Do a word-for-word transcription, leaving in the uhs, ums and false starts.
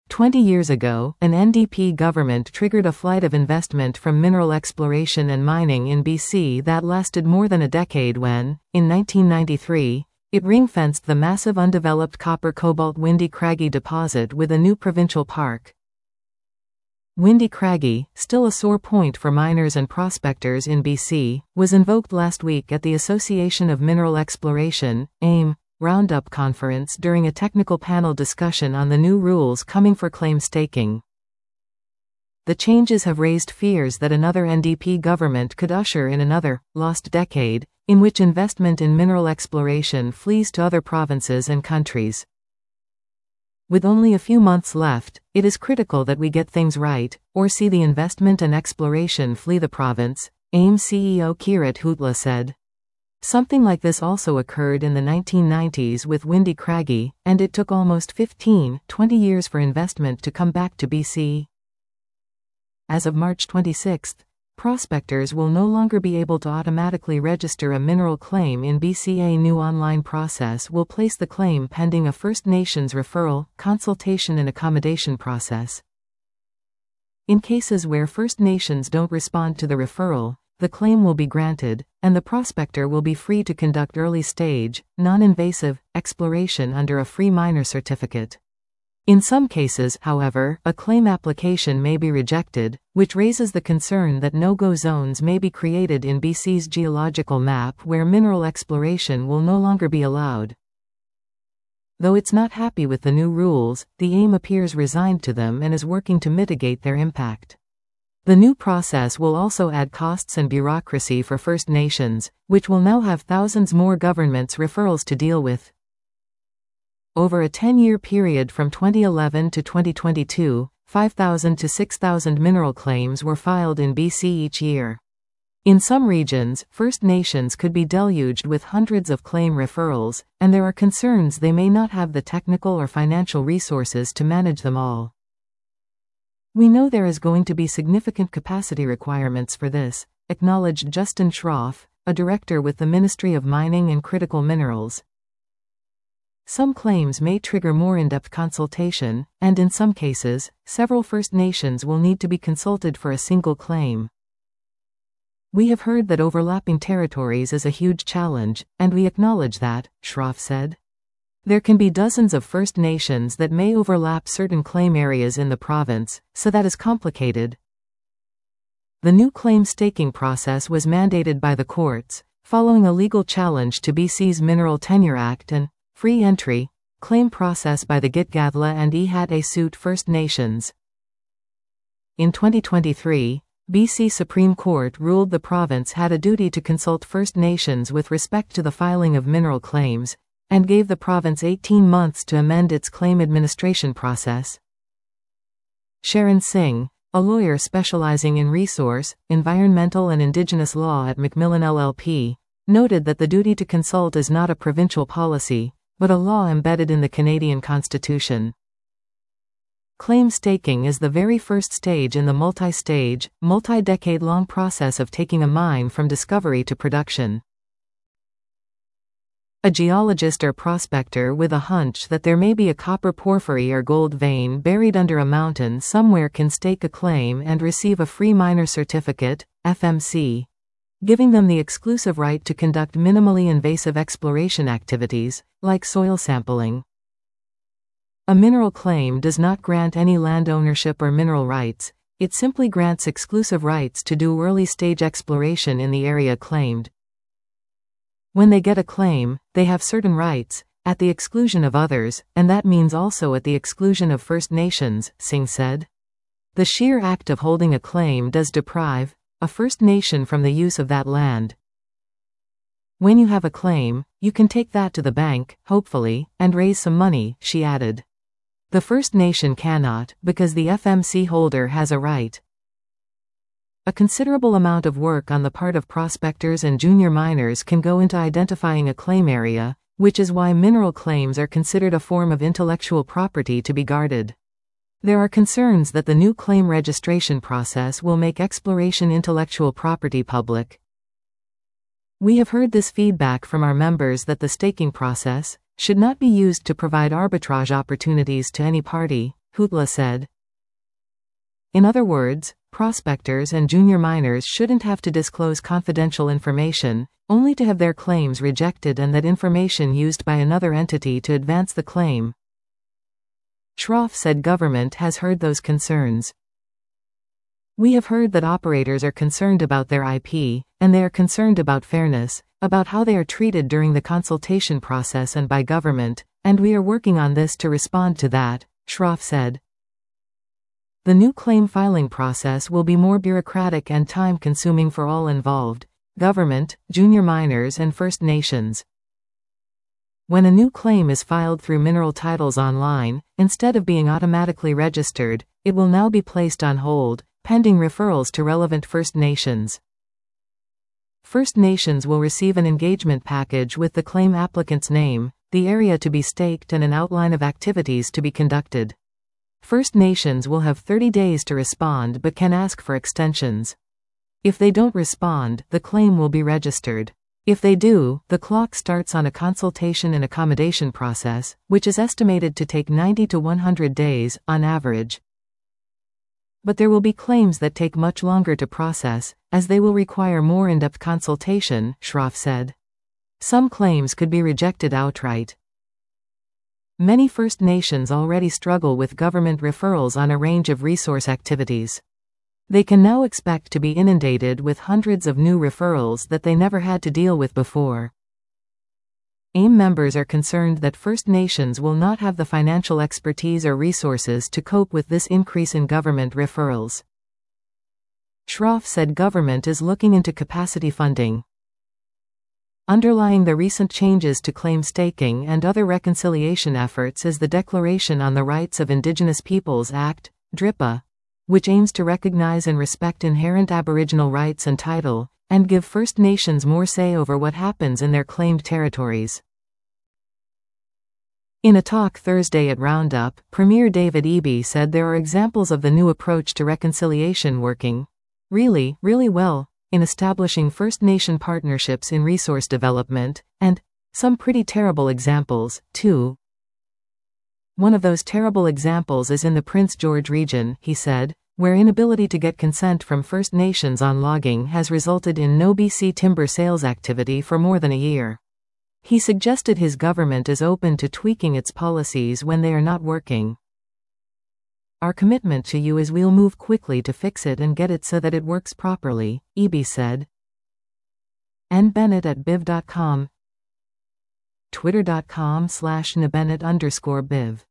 Twenty years ago, an N D P government triggered a flight of investment from mineral exploration and mining in B C that lasted more than a decade when, in nineteen ninety-three, it ring-fenced the massive undeveloped copper-cobalt Windy Craggy deposit with a new provincial park. Windy Craggy, still a sore point for miners and prospectors in B C, was invoked last week at the Association of Mineral Exploration, AIM, Roundup conference during a technical panel discussion on the new rules coming for claim staking. The changes have raised fears that another N D P government could usher in another, lost decade, in which investment in mineral exploration flees to other provinces and countries. With only a few months left, it is critical that we get things right, or see the investment and exploration flee the province, AIM C E O Kirit Hootla said. Something like this also occurred in the nineteen nineties with Windy Craggy, and it took almost fifteen, twenty years for investment to come back to B C. As of March twenty-sixth, prospectors will no longer be able to automatically register a mineral claim in B C. A new online process will place the claim pending a First Nations referral, consultation and accommodation process. In cases where First Nations don't respond to the referral, the claim will be granted, and the prospector will be free to conduct early-stage, non-invasive, exploration under a free miner certificate. In some cases, however, a claim application may be rejected, which raises the concern that no-go zones may be created in B C's geological map where mineral exploration will no longer be allowed. Though it's not happy with the new rules, the AIM appears resigned to them and is working to mitigate their impact. The new process will also add costs and bureaucracy for First Nations, which will now have thousands more governments' referrals to deal with. Over a ten-year period from twenty eleven to twenty twenty-two, five thousand to six thousand mineral claims were filed in B C each year. In some regions, First Nations could be deluged with hundreds of claim referrals, and there are concerns they may not have the technical or financial resources to manage them all. We know there is going to be significant capacity requirements for this, acknowledged Justin Schroff, a director with the Ministry of Mining and Critical Minerals. Some claims may trigger more in-depth consultation, and in some cases, several First Nations will need to be consulted for a single claim. We have heard that overlapping territories is a huge challenge, and we acknowledge that, Schroff said. There can be dozens of First Nations that may overlap certain claim areas in the province, so that is complicated. The new claim staking process was mandated by the courts, following a legal challenge to B C's Mineral Tenure Act and free entry claim process by the Gitga'ala and Ihat'e First Nations. In twenty twenty-three, B C Supreme Court ruled the province had a duty to consult First Nations with respect to the filing of mineral claims, and gave the province eighteen months to amend its claim administration process. Sharon Singh, a lawyer specializing in resource, environmental and indigenous law at Macmillan L L P, noted that the duty to consult is not a provincial policy, but a law embedded in the Canadian Constitution. Claim staking is the very first stage in the multi-stage, multi-decade-long process of taking a mine from discovery to production. A geologist or prospector with a hunch that there may be a copper porphyry or gold vein buried under a mountain somewhere can stake a claim and receive a free miner certificate, F M C, giving them the exclusive right to conduct minimally invasive exploration activities, like soil sampling. A mineral claim does not grant any land ownership or mineral rights, it simply grants exclusive rights to do early-stage exploration in the area claimed. When they get a claim, they have certain rights, at the exclusion of others, and that means also at the exclusion of First Nations, Singh said. The sheer act of holding a claim does deprive a First Nation from the use of that land. When you have a claim, you can take that to the bank, hopefully, and raise some money, she added. The First Nation cannot, because the F M C holder has a right. A considerable amount of work on the part of prospectors and junior miners can go into identifying a claim area, which is why mineral claims are considered a form of intellectual property to be guarded. There are concerns that the new claim registration process will make exploration intellectual property public. We have heard this feedback from our members that the staking process should not be used to provide arbitrage opportunities to any party, Hootla said. In other words, prospectors and junior miners shouldn't have to disclose confidential information, only to have their claims rejected and that information used by another entity to advance the claim. Shroff said government has heard those concerns. We have heard that operators are concerned about their I P, and they are concerned about fairness, about how they are treated during the consultation process and by government, and we are working on this to respond to that, Shroff said. The new claim filing process will be more bureaucratic and time-consuming for all involved: government, junior miners and First Nations. When a new claim is filed through Mineral Titles Online, instead of being automatically registered, it will now be placed on hold, pending referrals to relevant First Nations. First Nations will receive an engagement package with the claim applicant's name, the area to be staked and an outline of activities to be conducted. First Nations will have thirty days to respond but can ask for extensions. If they don't respond, the claim will be registered. If they do, the clock starts on a consultation and accommodation process, which is estimated to take ninety to one hundred days, on average. But there will be claims that take much longer to process, as they will require more in-depth consultation, Shroff said. Some claims could be rejected outright. Many First Nations already struggle with government referrals on a range of resource activities. They can now expect to be inundated with hundreds of new referrals that they never had to deal with before. A I M members are concerned that First Nations will not have the financial expertise or resources to cope with this increase in government referrals. Shroff said government is looking into capacity funding. Underlying the recent changes to claim staking and other reconciliation efforts is the Declaration on the Rights of Indigenous Peoples Act, D R I P A, which aims to recognize and respect inherent Aboriginal rights and title, and give First Nations more say over what happens in their claimed territories. In a talk Thursday at Roundup, Premier David Eby said there are examples of the new approach to reconciliation working really, really well in establishing First Nation partnerships in resource development, and some pretty terrible examples, too. One of those terrible examples is in the Prince George region, he said, where inability to get consent from First Nations on logging has resulted in no B C timber sales activity for more than a year. He suggested his government is open to tweaking its policies when they are not working. Our commitment to you is we'll move quickly to fix it and get it so that it works properly, Eby said. N Bennett at biv dot com, twitter dot com slash nbennett underscore biv.